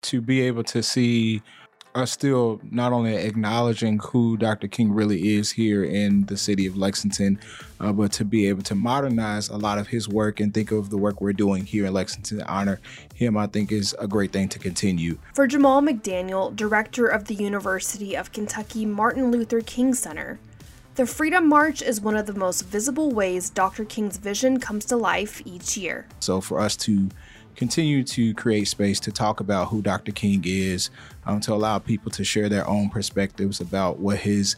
to be able to see us still not only acknowledging who Dr. King really is here in the city of Lexington, but to be able to modernize a lot of his work and think of the work we're doing here in Lexington to honor him, I think is a great thing to continue. For Jamal McDaniel, director of the University of Kentucky Martin Luther King Center, the Freedom March is one of the most visible ways Dr. King's vision comes to life each year. So for us to continue to create space to talk about who Dr. King is, to allow people to share their own perspectives about what his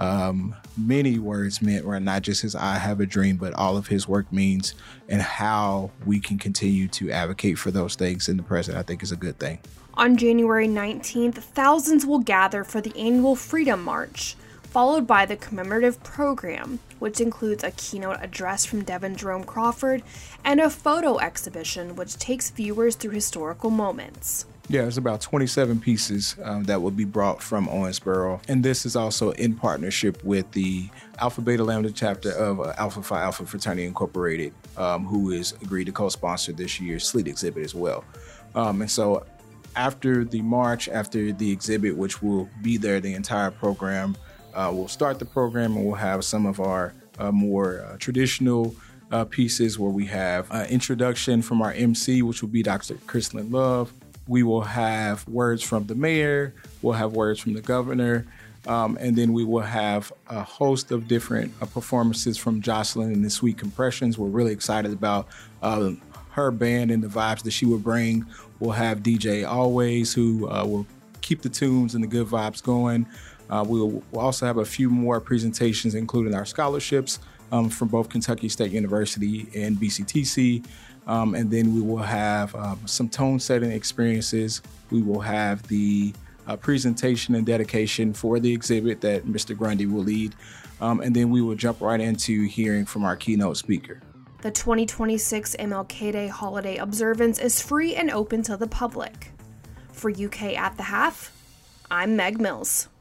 many words meant, or not just his I have a dream, but all of his work means, and how we can continue to advocate for those things in the present, I think is a good thing. On January 19th, thousands will gather for the annual Freedom March, followed by the commemorative program, which includes a keynote address from Devin Jerome Crawford and a photo exhibition which takes viewers through historical moments. Yeah, there's about 27 pieces that will be brought from Owensboro. And this is also in partnership with the Alpha Beta Lambda chapter of Alpha Phi Alpha Fraternity Incorporated, who has agreed to co-sponsor this year's Sleet exhibit as well. And so after the march, after the exhibit, which will be there the entire program, we'll start the program and we'll have some of our more traditional pieces where we have introduction from our MC, which will be Dr. Chrislyn Love. We will have words from the mayor. We'll have words from the governor. And then we will have a host of different performances from Jocelyn and the Sweet Compressions. We're really excited about her band and the vibes that she will bring. We'll have DJ Always, who will keep the tunes and the good vibes going. We'll also have a few more presentations, including our scholarships from both Kentucky State University and BCTC. And then we will have some tone setting experiences. We will have the presentation and dedication for the exhibit that Mr. Grundy will lead. And then we will jump right into hearing from our keynote speaker. The 2026 MLK Day holiday observance is free and open to the public. For UK at the Half, I'm Meg Mills.